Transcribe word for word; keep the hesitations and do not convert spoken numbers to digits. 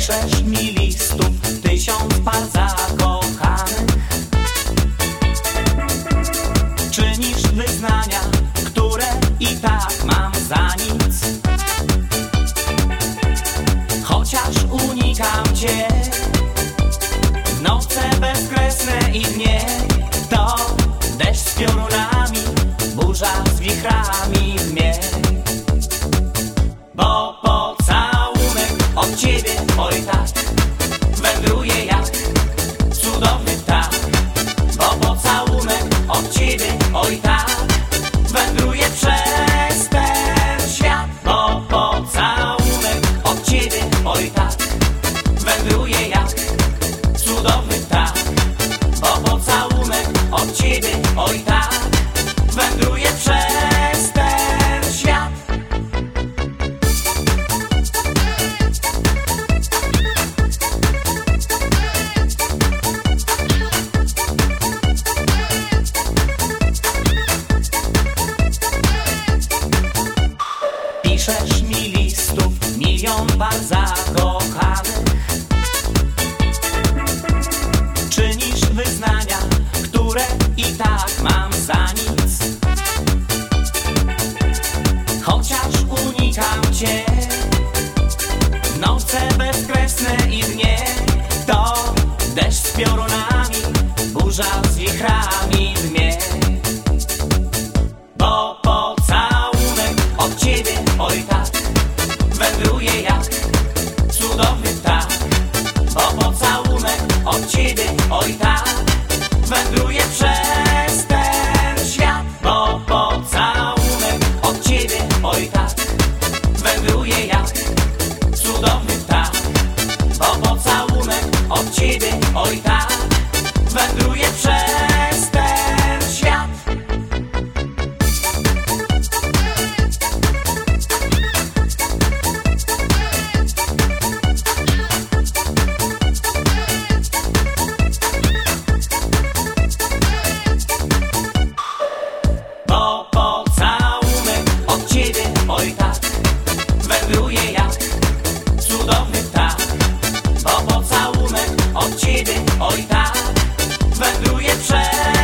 Piszesz mi listów tysiąc par zakochanych. Czynisz wyznania, które i tak mam za nic. Chociaż unikam cię, noce bezkresne i dnie to deszcz z piorunami, burza z wichrami dmie. Bo pocałunek od ciebie, oj tak, wędruje jak cudowny ptak. Bo pocałunek od ciebie, oj tak, wędruje przez ten świat. Bo pocałunek od ciebie, oj tak, wędruje jak cudowny ptak. Bo pocałunek od ciebie, oj tak, wędruje przez ten świat. Piszesz mi listów milion par zakochanych. Czynisz wyznania, które i tak mam za nic. Chociaż unikam cię, noce bezkresne i dnie to deszcz z piorunami, burza z wichrami dmie. Bo pocałunek od ciebie, oj tak, wędruje jak cudowny ptak. Bo pocałunek od ciebie, oj tak, wędruje przez ten świat. Bo pocałunek od ciebie, oj tak, wędruje jak cudowny ptak. Bo pocałunek od ciebie, oj tak, wędruje przez ten świat. Bo pocałunek od ciebie, oj tak, wędruje jak cudowny ptak. Bo pocałunek od ciebie, oj tak, wędruje przez